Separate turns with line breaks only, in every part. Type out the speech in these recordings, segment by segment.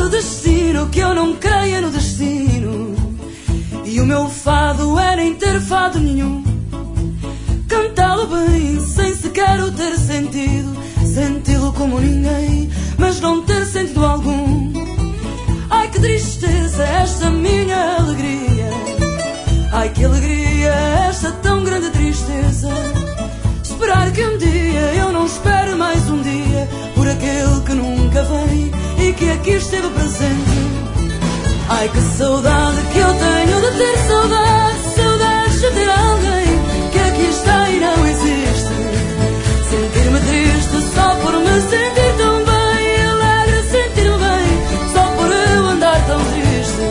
o destino que eu não creia no destino. E o meu fado é nem ter fado nenhum. Cantá-lo bem, sem sequer o ter sentido. Senti-lo como ninguém, mas não ter sentido algum. Ai que tristeza esta minha alegria. Ai que alegria esta tão grande tristeza. Esperar que um dia eu não espere mais um dia por aquele que nunca vem e que aqui esteve presente. Ai que saudade que eu tenho de ter saudade. Saudades de ter alguém que aqui está e não existe. Sentir-me triste só por me sentir tão bem. Alegre sentir-me bem só por eu andar tão triste.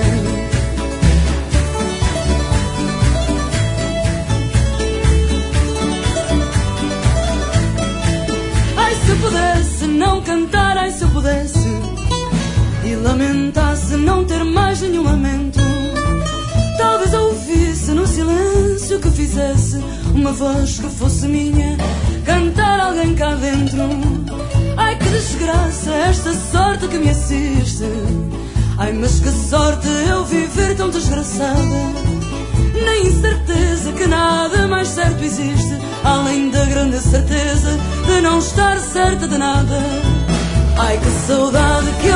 Ai se eu pudesse não cantar, ai se eu pudesse e lamentasse não ter mais nenhum lamento. Talvez eu ouvisse no silêncio que fizesse uma voz que fosse minha, cantar alguém cá dentro. Ai que desgraça esta sorte que me assiste. Ai mas que sorte eu viver tão desgraçada. Nem certeza que nada mais certo existe, além da grande certeza de não estar certa de nada. Ai que saudade que